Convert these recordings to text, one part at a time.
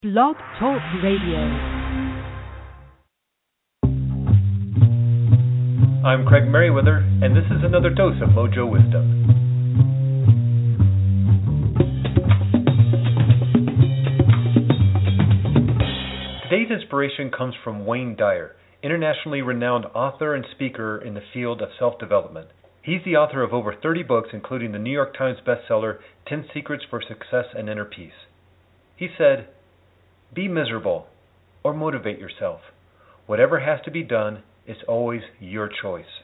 Blog Talk Radio. I'm Craig Merriweather, and this is another dose of Mojo Wisdom. Today's inspiration comes from Wayne Dyer, internationally renowned author and speaker in the field of self-development. He's the author of over 30 books, including the New York Times bestseller, 10 Secrets for Success and Inner Peace. He said, "Be miserable or motivate yourself. Whatever has to be done, it's always your choice."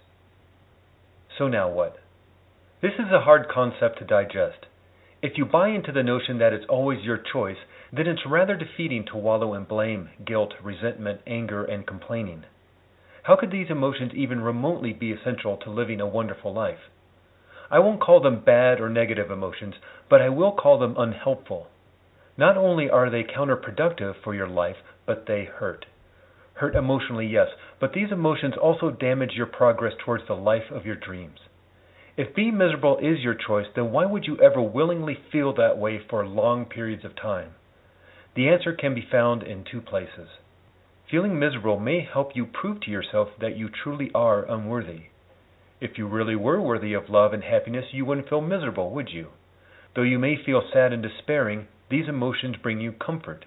So now what? This is a hard concept to digest. If you buy into the notion that it's always your choice, then it's rather defeating to wallow in blame, guilt, resentment, anger, and complaining. How could these emotions even remotely be essential to living a wonderful life? I won't call them bad or negative emotions, but I will call them unhelpful. Not only are they counterproductive for your life, but they hurt. Hurt emotionally, yes, but these emotions also damage your progress towards the life of your dreams. If being miserable is your choice, then why would you ever willingly feel that way for long periods of time? The answer can be found in two places. Feeling miserable may help you prove to yourself that you truly are unworthy. If you really were worthy of love and happiness, you wouldn't feel miserable, would you? Though you may feel sad and despairing, these emotions bring you comfort.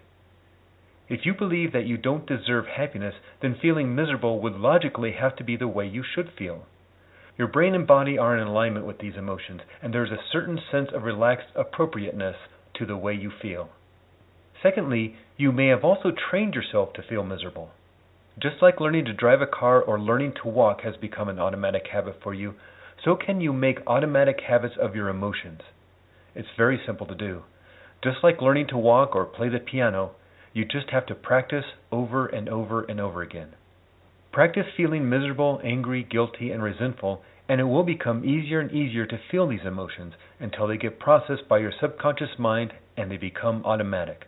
If you believe that you don't deserve happiness, then feeling miserable would logically have to be the way you should feel. Your brain and body are in alignment with these emotions, and there's a certain sense of relaxed appropriateness to the way you feel. Secondly, you may have also trained yourself to feel miserable. Just like learning to drive a car or learning to walk has become an automatic habit for you, so can you make automatic habits of your emotions. It's very simple to do. Just like learning to walk or play the piano, you just have to practice over and over and over again. Practice feeling miserable, angry, guilty, and resentful, and it will become easier and easier to feel these emotions until they get processed by your subconscious mind and they become automatic.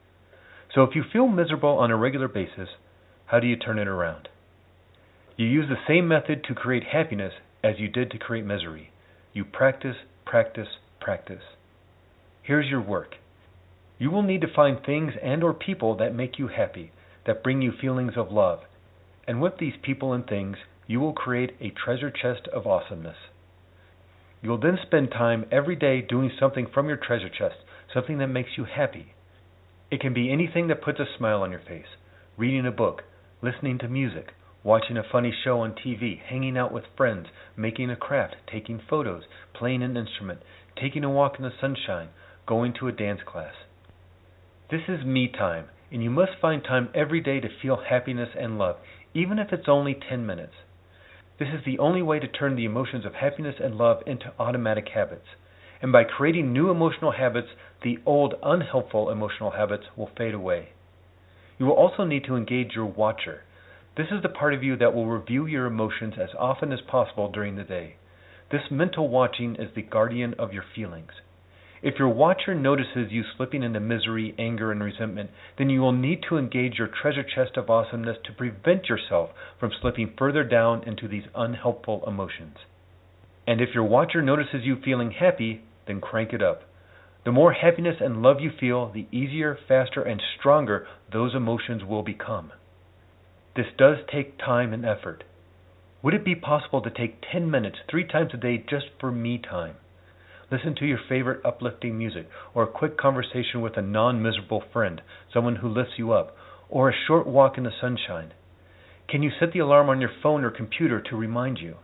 So if you feel miserable on a regular basis, how do you turn it around? You use the same method to create happiness as you did to create misery. You practice, practice, practice. Here's your work. You will need to find things and or people that make you happy, that bring you feelings of love. And with these people and things, you will create a treasure chest of awesomeness. You will then spend time every day doing something from your treasure chest, something that makes you happy. It can be anything that puts a smile on your face. Reading a book, listening to music, watching a funny show on TV, hanging out with friends, making a craft, taking photos, playing an instrument, taking a walk in the sunshine, going to a dance class. This is me time, and you must find time every day to feel happiness and love, even if it's only 10 minutes. This is the only way to turn the emotions of happiness and love into automatic habits. And by creating new emotional habits, the old unhelpful emotional habits will fade away. You will also need to engage your watcher. This is the part of you that will review your emotions as often as possible during the day. This mental watching is the guardian of your feelings. If your watcher notices you slipping into misery, anger, and resentment, then you will need to engage your treasure chest of awesomeness to prevent yourself from slipping further down into these unhelpful emotions. And if your watcher notices you feeling happy, then crank it up. The more happiness and love you feel, the easier, faster, and stronger those emotions will become. This does take time and effort. Would it be possible to take 10 minutes 3 times a day just for me time? Listen to your favorite uplifting music, or a quick conversation with a non-miserable friend, someone who lifts you up, or a short walk in the sunshine. Can you set the alarm on your phone or computer to remind you?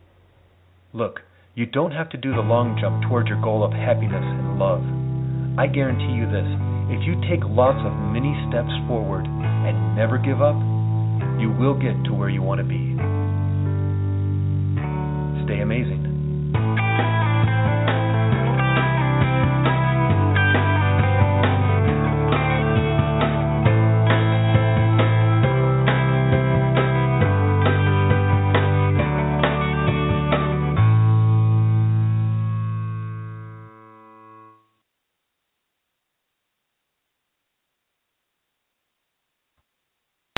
Look, you don't have to do the long jump towards your goal of happiness and love. I guarantee you this, if you take lots of mini steps forward and never give up, you will get to where you want to be. Stay amazing.